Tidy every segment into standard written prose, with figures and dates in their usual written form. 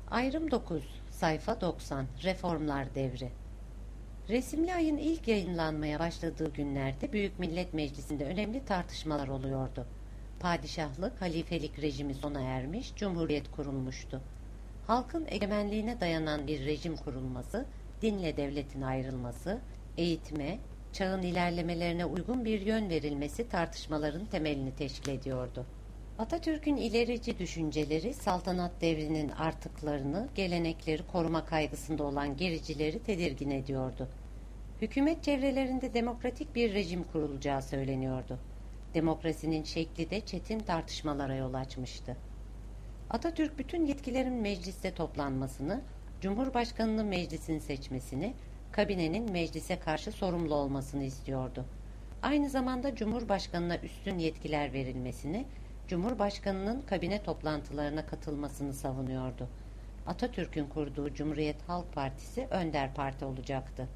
Ayrım 9, sayfa 90, Reformlar Devri. Resimli Ay'ın ilk yayınlanmaya başladığı günlerde Büyük Millet Meclisi'nde önemli tartışmalar oluyordu. Padişahlık, halifelik rejimi sona ermiş, cumhuriyet kurulmuştu. Halkın egemenliğine dayanan bir rejim kurulması, dinle devletin ayrılması, eğitime, çağın ilerlemelerine uygun bir yön verilmesi tartışmaların temelini teşkil ediyordu. Atatürk'ün ilerici düşünceleri saltanat devrinin artıklarını, gelenekleri koruma kaygısında olan gericileri tedirgin ediyordu. Hükümet çevrelerinde demokratik bir rejim kurulacağı söyleniyordu. Demokrasinin şekli de çetin tartışmalara yol açmıştı. Atatürk bütün yetkilerin mecliste toplanmasını, Cumhurbaşkanı'nın meclisin seçmesini, kabinenin meclise karşı sorumlu olmasını istiyordu. Aynı zamanda Cumhurbaşkanı'na üstün yetkiler verilmesini, Cumhurbaşkanı'nın kabine toplantılarına katılmasını savunuyordu. Atatürk'ün kurduğu Cumhuriyet Halk Partisi önder parti olacaktı.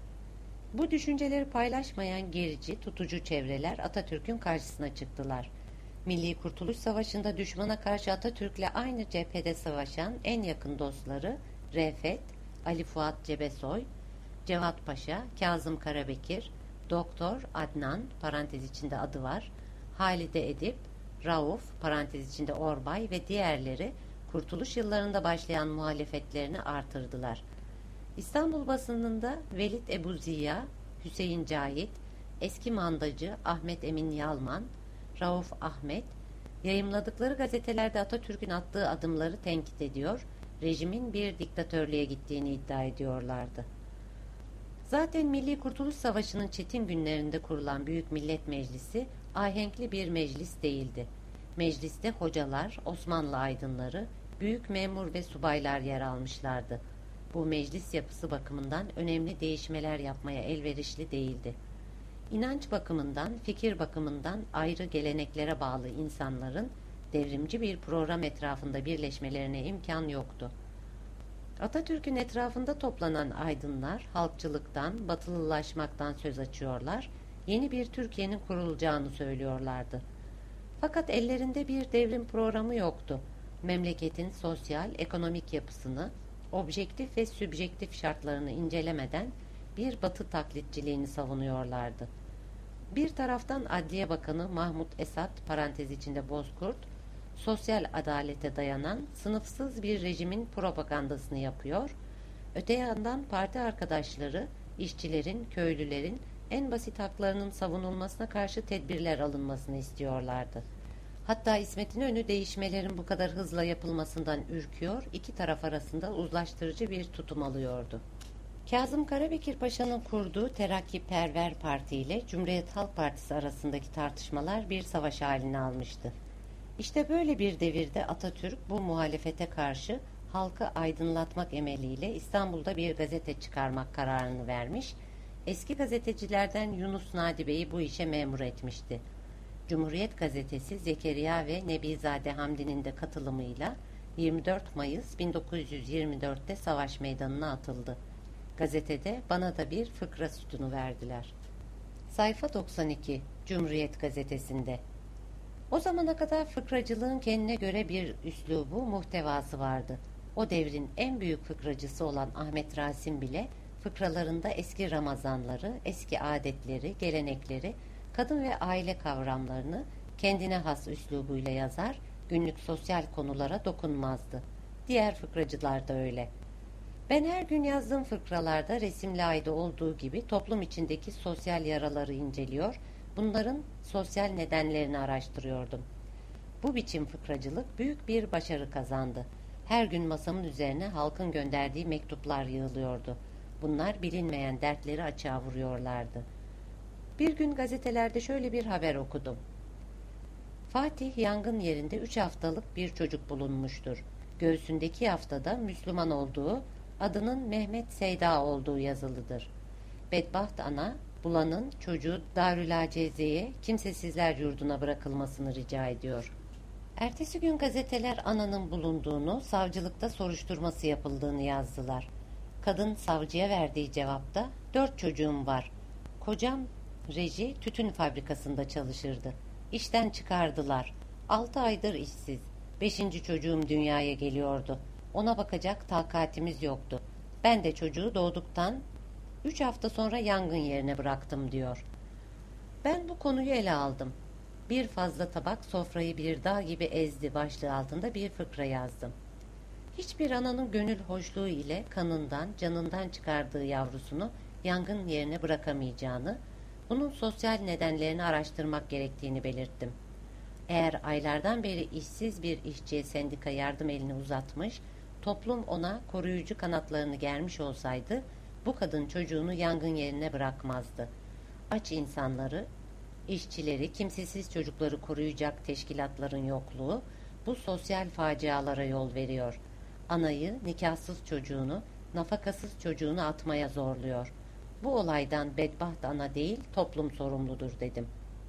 Bu düşünceleri paylaşmayan gerici, tutucu çevreler Atatürk'ün karşısına çıktılar. Milli Kurtuluş Savaşı'nda düşmana karşı Atatürk'le aynı cephede savaşan en yakın dostları Refet, Ali Fuat Cebesoy, Cevat Paşa, Kazım Karabekir, Doktor Adnan parantez içinde adı var, Halide Edip, Rauf parantez içinde Orbay ve diğerleri kurtuluş yıllarında başlayan muhalefetlerini artırdılar. İstanbul basınında Velid Ebu Ziya, Hüseyin Cahit, eski mandacı Ahmet Emin Yalman, Rauf Ahmet, yayımladıkları gazetelerde Atatürk'ün attığı adımları tenkit ediyor, rejimin bir diktatörlüğe gittiğini iddia ediyorlardı. Zaten Milli Kurtuluş Savaşı'nın çetin günlerinde kurulan Büyük Millet Meclisi ahenkli bir meclis değildi. Mecliste hocalar, Osmanlı aydınları, büyük memur ve subaylar yer almışlardı. Bu meclis yapısı bakımından önemli değişmeler yapmaya elverişli değildi. İnanç bakımından, fikir bakımından ayrı geleneklere bağlı insanların devrimci bir program etrafında birleşmelerine imkan yoktu. Atatürk'ün etrafında toplanan aydınlar halkçılıktan, batılılaşmaktan söz açıyorlar, yeni bir Türkiye'nin kurulacağını söylüyorlardı. Fakat ellerinde bir devrim programı yoktu. Memleketin sosyal, ekonomik yapısını, objektif ve sübjektif şartlarını incelemeden bir batı taklitçiliğini savunuyorlardı. Bir taraftan Adliye Bakanı Mahmut Esat parantez içinde Bozkurt, sosyal adalete dayanan sınıfsız bir rejimin propagandasını yapıyor, öte yandan parti arkadaşları, işçilerin, köylülerin en basit haklarının savunulmasına karşı tedbirler alınmasını istiyorlardı. Hatta İsmet İnönü değişmelerin bu kadar hızla yapılmasından ürküyor, iki taraf arasında uzlaştırıcı bir tutum alıyordu. Kazım Karabekir Paşa'nın kurduğu Terakkiperver Parti ile Cumhuriyet Halk Partisi arasındaki tartışmalar bir savaş halini almıştı. İşte böyle bir devirde Atatürk bu muhalefete karşı halkı aydınlatmak emeliyle İstanbul'da bir gazete çıkarmak kararını vermiş, eski gazetecilerden Yunus Nadi Bey'i bu işe memur etmişti. Cumhuriyet Gazetesi Zekeriya ve Nebizade Hamdi'nin de katılımıyla 24 Mayıs 1924'te savaş meydanına atıldı. Gazetede bana da bir fıkra sütunu verdiler. Sayfa 92 Cumhuriyet Gazetesi'nde. O zamana kadar fıkracılığın kendine göre bir üslubu, muhtevası vardı. O devrin en büyük fıkracısı olan Ahmet Rasim bile fıkralarında eski Ramazanları, eski adetleri, gelenekleri, kadın ve aile kavramlarını kendine has üslubuyla yazar, günlük sosyal konulara dokunmazdı. Diğer fıkracılar da öyle. Ben her gün yazdığım fıkralarda resimli ayda olduğu gibi toplum içindeki sosyal yaraları inceliyor, bunların sosyal nedenlerini araştırıyordum. Bu biçim fıkracılık büyük bir başarı kazandı. Her gün masamın üzerine halkın gönderdiği mektuplar yığılıyordu. Bunlar bilinmeyen dertleri açığa vuruyorlardı. Bir gün gazetelerde şöyle bir haber okudum. Fatih yangın yerinde 3 haftalık bir çocuk bulunmuştur. Göğsündeki haftada Müslüman olduğu, adının Mehmet Seyda olduğu yazılıdır. Bedbaht ana, bulanın çocuğu Darülaceze'ye kimsesizler yurduna bırakılmasını rica ediyor. Ertesi gün gazeteler ananın bulunduğunu, savcılıkta soruşturması yapıldığını yazdılar. Kadın savcıya verdiği cevapta 4 çocuğum var. Kocam reji tütün fabrikasında çalışırdı. İşten çıkardılar. 6 aydır işsiz. 5. çocuğum dünyaya geliyordu. Ona bakacak takatimiz yoktu. Ben de çocuğu doğduktan 3 hafta sonra yangın yerine bıraktım diyor. Ben bu konuyu ele aldım. Bir fazla tabak sofrayı bir dağ gibi ezdi başlığı altında bir fıkra yazdım. Hiçbir ananın gönül hoşluğu ile kanından, canından çıkardığı yavrusunu yangın yerine bırakamayacağını, bunun sosyal nedenlerini araştırmak gerektiğini belirttim. Eğer aylardan beri işsiz bir işçiye sendika yardım elini uzatmış, toplum ona koruyucu kanatlarını germiş olsaydı, bu kadın çocuğunu yangın yerine bırakmazdı. Aç insanları, işçileri, kimsesiz çocukları koruyacak teşkilatların yokluğu, bu sosyal facialara yol veriyor. Anayı, nikahsız çocuğunu, nafakasız çocuğunu atmaya zorluyor. Bu olaydan bedbaht ana değil, toplum sorumludur dedim.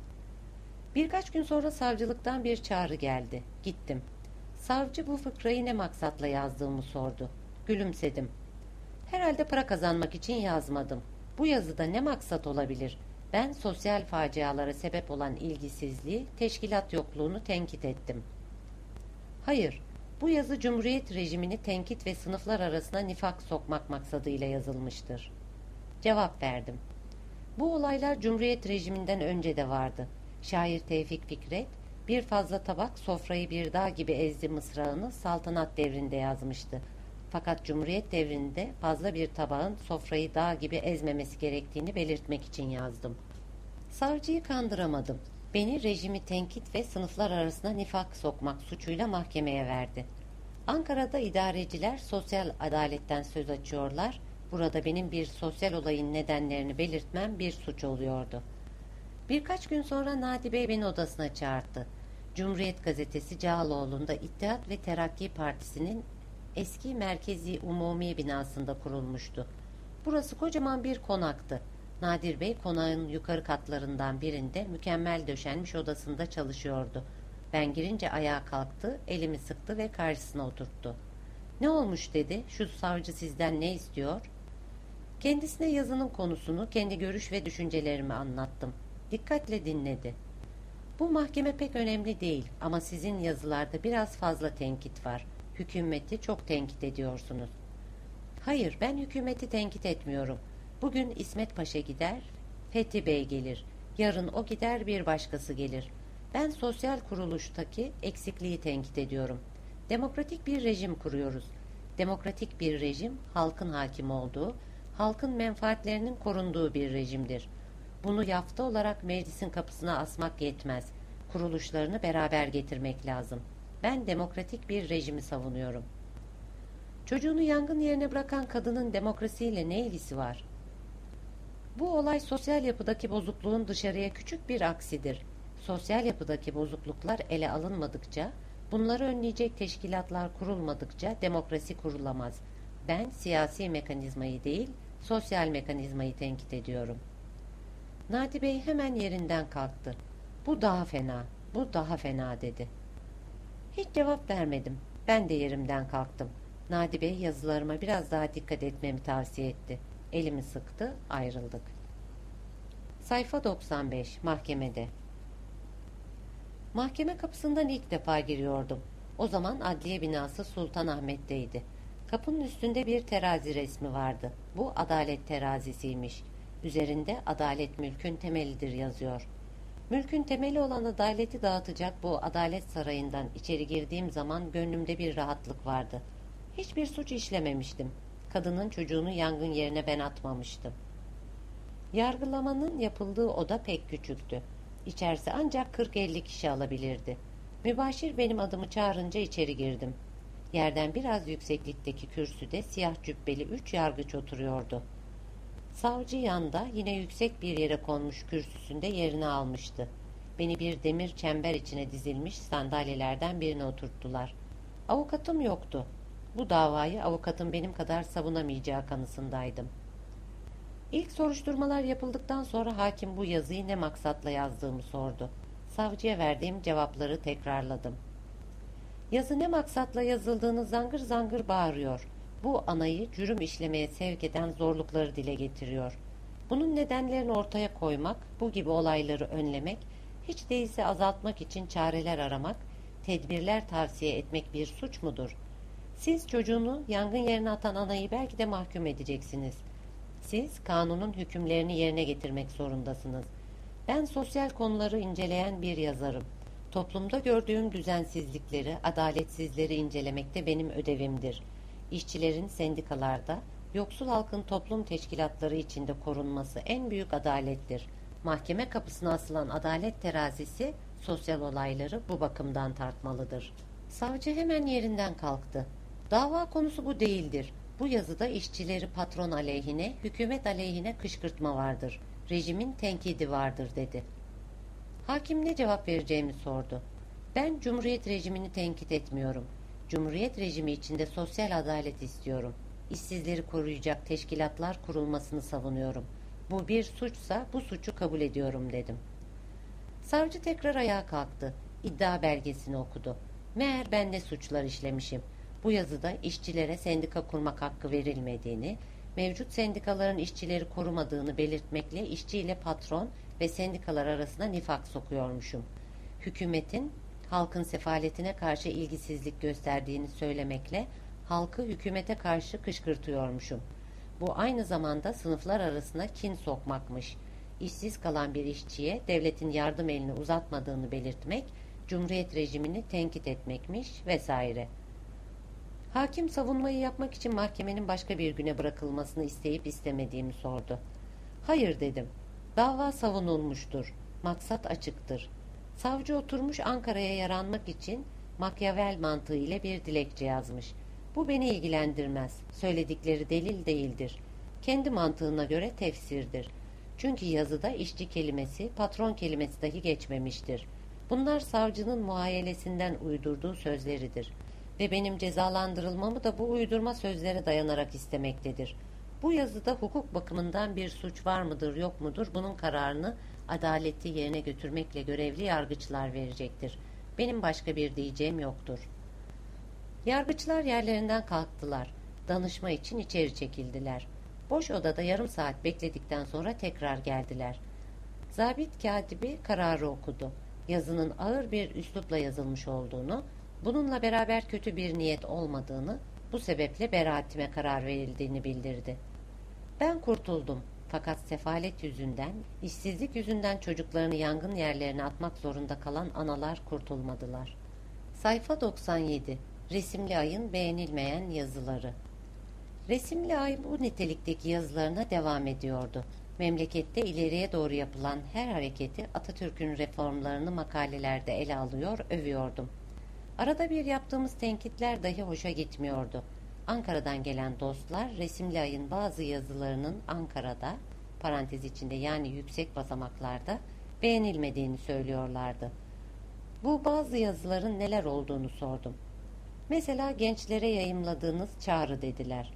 Birkaç gün sonra savcılıktan bir çağrı geldi. Gittim. Savcı bu fıkrayı ne maksatla yazdığımı sordu. Gülümsedim. Herhalde para kazanmak için yazmadım. Bu yazıda ne maksat olabilir? Ben sosyal facialara sebep olan ilgisizliği, teşkilat yokluğunu tenkit ettim. Hayır, bu yazı Cumhuriyet rejimini tenkit ve sınıflar arasına nifak sokmak maksadıyla yazılmıştır. Cevap verdim. Bu olaylar Cumhuriyet rejiminden önce de vardı. Şair Tevfik Fikret, bir fazla tabak sofrayı bir dağ gibi ezdi mısrağını saltanat devrinde yazmıştı. Fakat Cumhuriyet devrinde fazla bir tabağın sofrayı dağ gibi ezmemesi gerektiğini belirtmek için yazdım. Savcıyı kandıramadım. Beni rejimi tenkit ve sınıflar arasına nifak sokmak suçuyla mahkemeye verdi. Ankara'da idareciler sosyal adaletten söz açıyorlar. Burada benim bir sosyal olayın nedenlerini belirtmem bir suç oluyordu. Birkaç gün sonra Nadi Bey beni odasına çağırdı. Cumhuriyet Gazetesi Cağaloğlu'nda İttihat ve Terakki Partisi'nin eski Merkezi Umumi binasında kurulmuştu. Burası kocaman bir konaktı. Nadir Bey konağın yukarı katlarından birinde mükemmel döşenmiş odasında çalışıyordu. Ben girince ayağa kalktı, elimi sıktı ve karşısına oturttu. "Ne olmuş?" dedi. "Şu savcı sizden ne istiyor?" Kendisine yazının konusunu, kendi görüş ve düşüncelerimi anlattım. Dikkatle dinledi. "Bu mahkeme pek önemli değil ama sizin yazılarda biraz fazla tenkit var. Hükümeti çok tenkit ediyorsunuz." "Hayır, ben hükümeti tenkit etmiyorum. Bugün İsmet Paşa gider, Fethi Bey gelir. Yarın o gider, bir başkası gelir. Ben sosyal kuruluştaki eksikliği tenkit ediyorum. Demokratik bir rejim kuruyoruz. Demokratik bir rejim, halkın hakim olduğu, halkın menfaatlerinin korunduğu bir rejimdir. Bunu yafta olarak meclisin kapısına asmak yetmez. Kuruluşlarını beraber getirmek lazım. Ben demokratik bir rejimi savunuyorum." "Çocuğunu yangın yerine bırakan kadının demokrasiyle ne ilgisi var?" "Bu olay sosyal yapıdaki bozukluğun dışarıya küçük bir aksidir. Sosyal yapıdaki bozukluklar ele alınmadıkça, bunları önleyecek teşkilatlar kurulmadıkça demokrasi kurulamaz. Ben siyasi mekanizmayı değil, sosyal mekanizmayı tenkit ediyorum." Nadi Bey hemen yerinden kalktı. "Bu daha fena, bu daha fena," dedi. Hiç cevap vermedim. Ben de yerimden kalktım. Nadi Bey yazılarıma biraz daha dikkat etmemi tavsiye etti. Elimi sıktı, ayrıldık. Sayfa 95, mahkemede. Mahkeme kapısından ilk defa giriyordum. O zaman adliye binası Sultanahmet'teydi. Kapının üstünde bir terazi resmi vardı. Bu adalet terazisiymiş. Üzerinde adalet mülkün temelidir yazıyor. Mülkün temeli olan adaleti dağıtacak bu adalet sarayından içeri girdiğim zaman gönlümde bir rahatlık vardı. Hiçbir suç işlememiştim. Kadının çocuğunu yangın yerine ben atmamıştım. Yargılamanın yapıldığı oda pek küçüktü. İçerisi ancak 40-50 kişi alabilirdi. Mübaşir benim adımı çağırınca içeri girdim. Yerden biraz yükseklikteki kürsüde siyah cübbeli 3 yargıç oturuyordu. Savcı yanda yine yüksek bir yere konmuş kürsüsünde yerini almıştı. Beni bir demir çember içine dizilmiş sandalyelerden birine oturttular. Avukatım yoktu. Bu davayı avukatın benim kadar savunamayacağı kanısındaydım. İlk soruşturmalar yapıldıktan sonra hakim bu yazıyı ne maksatla yazdığımı sordu. Savcıya verdiğim cevapları tekrarladım. Yazı ne maksatla yazıldığını zangır zangır bağırıyor. Bu anayı cürüm işlemeye sevk eden zorlukları dile getiriyor. Bunun nedenlerini ortaya koymak, bu gibi olayları önlemek, hiç değilse azaltmak için çareler aramak, tedbirler tavsiye etmek bir suç mudur? Siz çocuğunu yangın yerine atan anayı belki de mahkum edeceksiniz. Siz kanunun hükümlerini yerine getirmek zorundasınız. Ben sosyal konuları inceleyen bir yazarım. Toplumda gördüğüm düzensizlikleri, adaletsizleri incelemek de benim ödevimdir. İşçilerin sendikalarda, yoksul halkın toplum teşkilatları içinde korunması en büyük adalettir. Mahkeme kapısına asılan adalet terazisi, sosyal olayları bu bakımdan tartmalıdır. Savcı hemen yerinden kalktı. Dava konusu bu değildir. Bu yazıda işçileri patron aleyhine, hükümet aleyhine kışkırtma vardır. Rejimin tenkidi vardır dedi. Hakim ne cevap vereceğimi sordu. Ben Cumhuriyet rejimini tenkit etmiyorum. Cumhuriyet rejimi içinde sosyal adalet istiyorum. İşsizleri koruyacak teşkilatlar kurulmasını savunuyorum. Bu bir suçsa bu suçu kabul ediyorum dedim. Savcı tekrar ayağa kalktı. İddia belgesini okudu. Meğer ben de suçlar işlemişim. Bu yazıda işçilere sendika kurmak hakkı verilmediğini, mevcut sendikaların işçileri korumadığını belirtmekle işçi ile patron ve sendikalar arasında nifak sokuyormuşum. Hükümetin halkın sefaletine karşı ilgisizlik gösterdiğini söylemekle halkı hükümete karşı kışkırtıyormuşum. Bu aynı zamanda sınıflar arasına kin sokmakmış. İşsiz kalan bir işçiye devletin yardım elini uzatmadığını belirtmek, Cumhuriyet rejimini tenkit etmekmiş vesaire. Hakim savunmayı yapmak için mahkemenin başka bir güne bırakılmasını isteyip istemediğimi sordu. Hayır dedim. Dava savunulmuştur. Maksat açıktır. Savcı oturmuş Ankara'ya yaranmak için Machiavel mantığı ile bir dilekçe yazmış. Bu beni ilgilendirmez. Söyledikleri delil değildir. Kendi mantığına göre tefsirdir. Çünkü yazıda işçi kelimesi, patron kelimesi dahi geçmemiştir. Bunlar savcının muhayyelesinden uydurduğu sözleridir. Ve benim cezalandırılmamı da bu uydurma sözlere dayanarak istemektedir. Bu yazıda hukuk bakımından bir suç var mıdır yok mudur bunun kararını adaleti yerine götürmekle görevli yargıçlar verecektir. Benim başka bir diyeceğim yoktur. Yargıçlar yerlerinden kalktılar. Danışma için içeri çekildiler. Boş odada yarım saat bekledikten sonra tekrar geldiler. Zabit katibi kararı okudu. Yazının ağır bir üslupla yazılmış olduğunu, bununla beraber kötü bir niyet olmadığını, bu sebeple beraatime karar verildiğini bildirdi. Ben kurtuldum. Fakat sefalet yüzünden, işsizlik yüzünden çocuklarını yangın yerlerine atmak zorunda kalan analar kurtulmadılar. Sayfa 97. Resimli Ay'ın beğenilmeyen yazıları. Resimli Ay bu nitelikteki yazılarına devam ediyordu. Memlekette ileriye doğru yapılan her hareketi, Atatürk'ün reformlarını makalelerde ele alıyor, övüyordum. Arada bir yaptığımız tenkitler dahi hoşa gitmiyordu. Ankara'dan gelen dostlar Resimli Ay'ın bazı yazılarının Ankara'da, parantez içinde yani yüksek basamaklarda beğenilmediğini söylüyorlardı. Bu bazı yazıların neler olduğunu sordum. Mesela gençlere yayımladığınız çağrı dediler.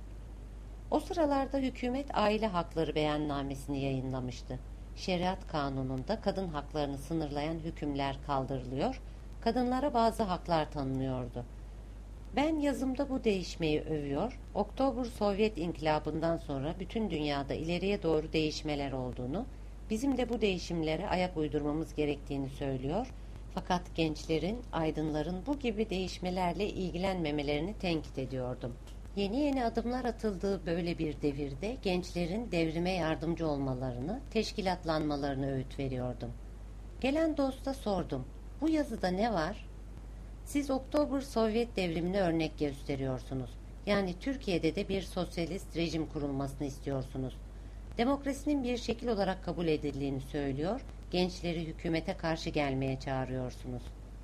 O sıralarda hükümet aile hakları beyannamesini yayınlamıştı. Şeriat kanununda kadın haklarını sınırlayan hükümler kaldırılıyor, kadınlara bazı haklar tanınıyordu. Ben yazımda bu değişmeyi övüyor, Oktober Sovyet İnkılabı'ndan sonra bütün dünyada ileriye doğru değişmeler olduğunu, bizim de bu değişimlere ayak uydurmamız gerektiğini söylüyor, fakat gençlerin, aydınların bu gibi değişmelerle ilgilenmemelerini tenkit ediyordum. Yeni adımlar atıldığı böyle bir devirde gençlerin devrime yardımcı olmalarını, teşkilatlanmalarını öğüt veriyordum. Gelen dosta sordum. Bu yazıda ne var? Siz Oktober Sovyet devrimini örnek gösteriyorsunuz. Yani Türkiye'de de bir sosyalist rejim kurulmasını istiyorsunuz. Demokrasinin bir şekil olarak kabul edildiğini söylüyor, gençleri hükümete karşı gelmeye çağırıyorsunuz.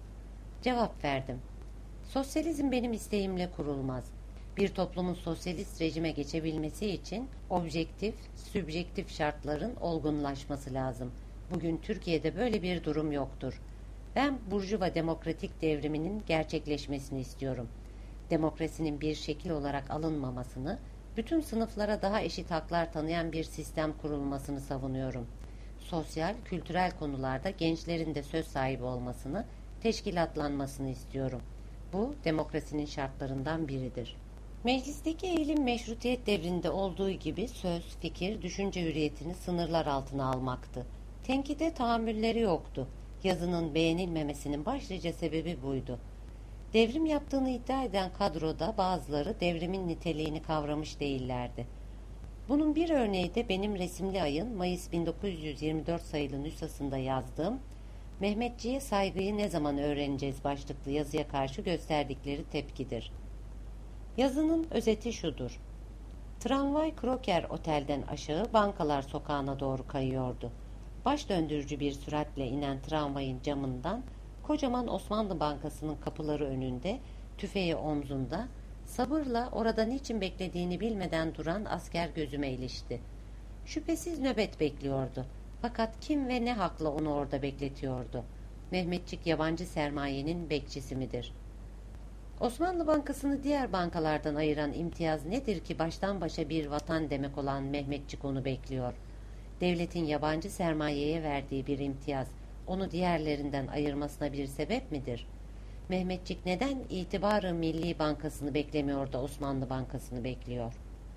Cevap verdim. Sosyalizm benim isteğimle kurulmaz. Bir toplumun sosyalist rejime geçebilmesi için objektif, sübjektif şartların olgunlaşması lazım. Bugün Türkiye'de böyle bir durum yoktur. Ben burjuva demokratik devriminin gerçekleşmesini istiyorum. Demokrasinin bir şekil olarak alınmamasını, bütün sınıflara daha eşit haklar tanıyan bir sistem kurulmasını savunuyorum. Sosyal, kültürel konularda gençlerin de söz sahibi olmasını, teşkilatlanmasını istiyorum. Bu demokrasinin şartlarından biridir. Meclisteki eğilim meşrutiyet devrinde olduğu gibi söz, fikir, düşünce hürriyetini sınırlar altına almaktı. Tenkide tahammülleri yoktu. Yazının beğenilmemesinin başlıca sebebi buydu. Devrim yaptığını iddia eden kadroda bazıları devrimin niteliğini kavramış değillerdi. Bunun bir örneği de benim Resimli Ay'ın Mayıs 1924 sayılı nüshasında yazdığım "Mehmetçiğe saygıyı ne zaman öğreneceğiz" başlıklı yazıya karşı gösterdikleri tepkidir. Yazının özeti şudur: Tramvay Kroker Otel'den aşağı Bankalar Sokağı'na doğru kayıyordu. Baş döndürücü bir süratle inen tramvayın camından kocaman Osmanlı Bankası'nın kapıları önünde, tüfeği omzunda, sabırla orada niçin beklediğini bilmeden duran asker gözüme ilişti. Şüphesiz nöbet bekliyordu. Fakat kim ve ne hakla onu orada bekletiyordu? Mehmetçik yabancı sermayenin bekçisi midir? Osmanlı Bankası'nı diğer bankalardan ayıran imtiyaz nedir ki baştan başa bir vatan demek olan Mehmetçik onu bekliyor? Devletin yabancı sermayeye verdiği bir imtiyaz onu diğerlerinden ayırmasına bir sebep midir? Mehmetçik neden İtibar-ı Milli Bankası'nı beklemiyor da Osmanlı Bankası'nı bekliyor?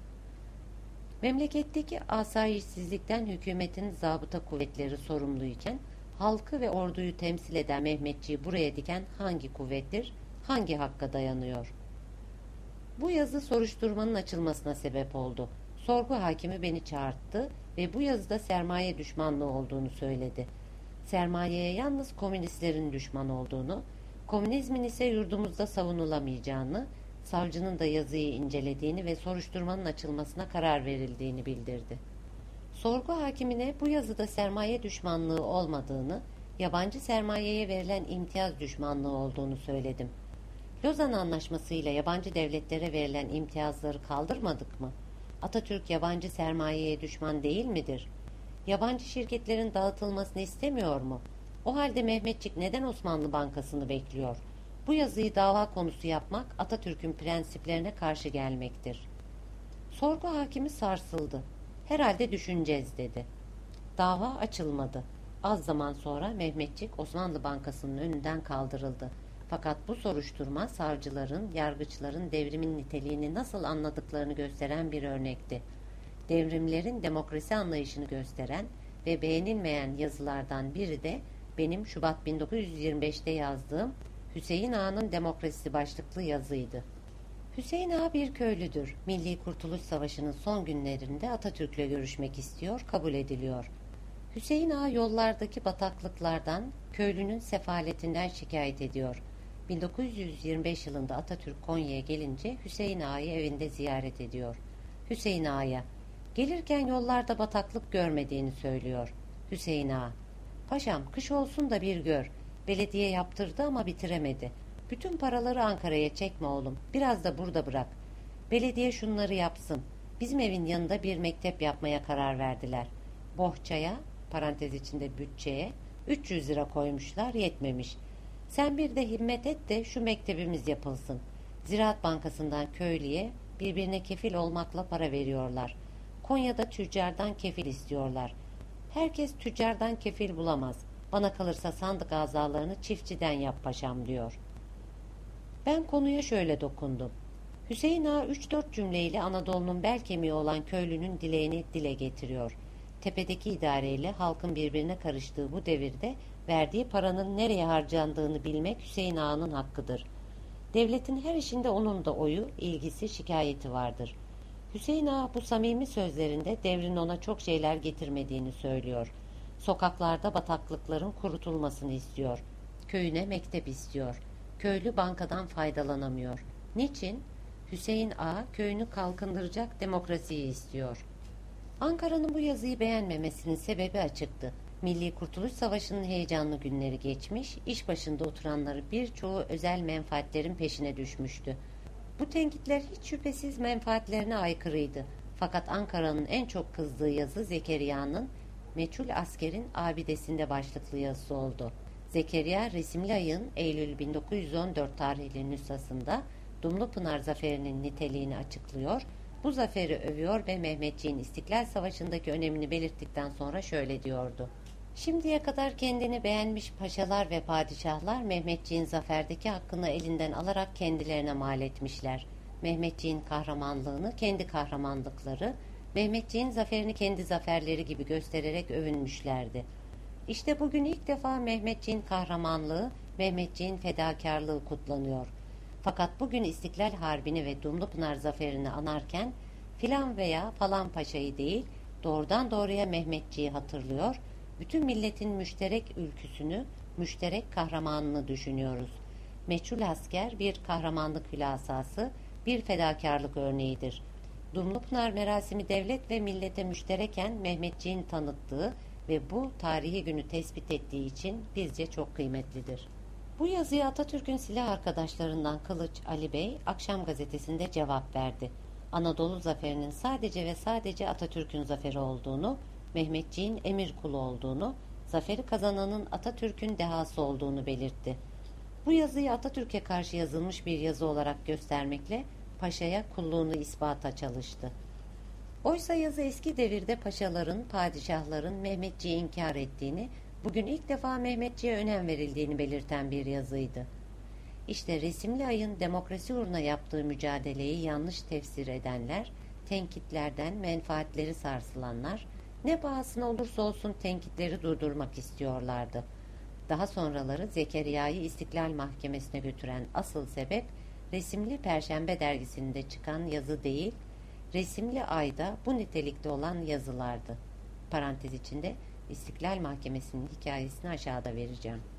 Memleketteki asayişsizlikten hükümetin zabıta kuvvetleri sorumluyken halkı ve orduyu temsil eden Mehmetçiği buraya diken hangi kuvvettir, hangi hakka dayanıyor? Bu yazı soruşturmanın açılmasına sebep oldu. Sorgu hakimi beni çağırttı ve bu yazıda sermaye düşmanlığı olduğunu söyledi. Sermayeye yalnız komünistlerin düşman olduğunu, komünizmin ise yurdumuzda savunulamayacağını, savcının da yazıyı incelediğini ve soruşturmanın açılmasına karar verildiğini bildirdi. Sorgu hakimine bu yazıda sermaye düşmanlığı olmadığını, yabancı sermayeye verilen imtiyaz düşmanlığı olduğunu söyledim. Lozan Anlaşması ile yabancı devletlere verilen imtiyazları kaldırmadık mı? Atatürk yabancı sermayeye düşman değil midir? Yabancı şirketlerin dağıtılmasını istemiyor mu? O halde Mehmetçik neden Osmanlı Bankası'nı bekliyor? Bu yazıyı dava konusu yapmak Atatürk'ün prensiplerine karşı gelmektir. Sorgu hakimi sarsıldı. Herhalde düşüneceğiz dedi. Dava açılmadı. Az zaman sonra Mehmetçik Osmanlı Bankası'nın önünden kaldırıldı. Fakat bu soruşturma savcıların, yargıçların devrimin niteliğini nasıl anladıklarını gösteren bir örnekti. Devrimlerin demokrasi anlayışını gösteren ve beğenilmeyen yazılardan biri de benim Şubat 1925'te yazdığım Hüseyin Ağa'nın Demokrasisi başlıklı yazıydı. Hüseyin Ağa bir köylüdür. Milli Kurtuluş Savaşı'nın son günlerinde Atatürk'le görüşmek istiyor, kabul ediliyor. Hüseyin Ağa yollardaki bataklıklardan, köylünün sefaletinden şikayet ediyor. 1925 yılında Atatürk Konya'ya gelince Hüseyin Ağa'yı evinde ziyaret ediyor. Hüseyin Ağa'ya gelirken yollarda bataklık görmediğini söylüyor. Hüseyin Ağa, paşam kış olsun da bir gör. Belediye yaptırdı ama bitiremedi. Bütün paraları Ankara'ya çekme oğlum. Biraz da burada bırak. Belediye şunları yapsın. Bizim evin yanında bir mektep yapmaya karar verdiler. Bohçaya, parantez içinde bütçeye, 300 lira koymuşlar, yetmemiş. Sen bir de himmet et de şu mektebimiz yapılsın. Ziraat Bankası'ndan köylüye birbirine kefil olmakla para veriyorlar. Konya'da tüccardan kefil istiyorlar. Herkes tüccardan kefil bulamaz. Bana kalırsa sandık azalarını çiftçiden yap paşam diyor. Ben konuya şöyle dokundum. Hüseyin Ağa 3-4 cümleyle Anadolu'nun bel kemiği olan köylünün dileğini dile getiriyor. Tepedeki idareyle halkın birbirine karıştığı bu devirde verdiği paranın nereye harcandığını bilmek Hüseyin Ağa'nın hakkıdır. Devletin her işinde onun da oyu, ilgisi, şikayeti vardır. Hüseyin Ağa bu samimi sözlerinde devrin ona çok şeyler getirmediğini söylüyor. Sokaklarda bataklıkların kurutulmasını istiyor. Köyüne mektep istiyor. Köylü bankadan faydalanamıyor. Niçin? Hüseyin Ağa köyünü kalkındıracak demokrasiyi istiyor. Ankara'nın bu yazıyı beğenmemesinin sebebi açıktı. Milli Kurtuluş Savaşı'nın heyecanlı günleri geçmiş, iş başında oturanları birçoğu özel menfaatlerin peşine düşmüştü. Bu tenkitler hiç şüphesiz menfaatlerine aykırıydı. Fakat Ankara'nın en çok kızdığı yazı Zekeriya'nın Meçhul Asker'in Abidesinde başlıklı yazısı oldu. Zekeriya, Resimli Ay'ın Eylül 1914 tarihli nüshasında Dumlupınar Zaferi'nin niteliğini açıklıyor, bu zaferi övüyor ve Mehmetçiğin İstiklal Savaşı'ndaki önemini belirttikten sonra şöyle diyordu. Şimdiye kadar kendini beğenmiş paşalar ve padişahlar Mehmetçiğin zaferdeki hakkını elinden alarak kendilerine mal etmişler. Mehmetçiğin kahramanlığını kendi kahramanlıkları, Mehmetçiğin zaferini kendi zaferleri gibi göstererek övünmüşlerdi. İşte bugün ilk defa Mehmetçiğin kahramanlığı, Mehmetçiğin fedakarlığı kutlanıyor. Fakat bugün İstiklal Harbi'ni ve Dumlupınar zaferini anarken filan veya falan paşayı değil, doğrudan doğruya Mehmetçiği hatırlıyor, bütün milletin müşterek ülküsünü, müşterek kahramanını düşünüyoruz. Meçhul asker bir kahramanlık hülasası, bir fedakarlık örneğidir. Dumlupınar merasimi devlet ve millete müştereken Mehmetçiğin tanıttığı ve bu tarihi günü tespit ettiği için bizce çok kıymetlidir. Bu yazıya Atatürk'ün silah arkadaşlarından Kılıç Ali Bey Akşam Gazetesi'nde cevap verdi. Anadolu zaferinin sadece ve sadece Atatürk'ün zaferi olduğunu, Mehmetçiğin emir kulu olduğunu, zaferi kazananın Atatürk'ün dehası olduğunu belirtti. Bu yazıyı Atatürk'e karşı yazılmış bir yazı olarak göstermekle paşaya kulluğunu ispata çalıştı. Oysa yazı eski devirde paşaların, padişahların Mehmetçiği inkar ettiğini, bugün ilk defa Mehmetçiğe önem verildiğini belirten bir yazıydı. İşte Resimli Ay'ın demokrasi uğruna yaptığı mücadeleyi yanlış tefsir edenler, tenkitlerden menfaatleri sarsılanlar, ne pahasına olursa olsun tenkitleri durdurmak istiyorlardı. Daha sonraları Zekeriya'yı İstiklal Mahkemesi'ne götüren asıl sebep, Resimli Perşembe dergisinde çıkan yazı değil, Resimli Ay'da bu nitelikte olan yazılardı. Parantez içinde İstiklal Mahkemesi'nin hikayesini aşağıda vereceğim.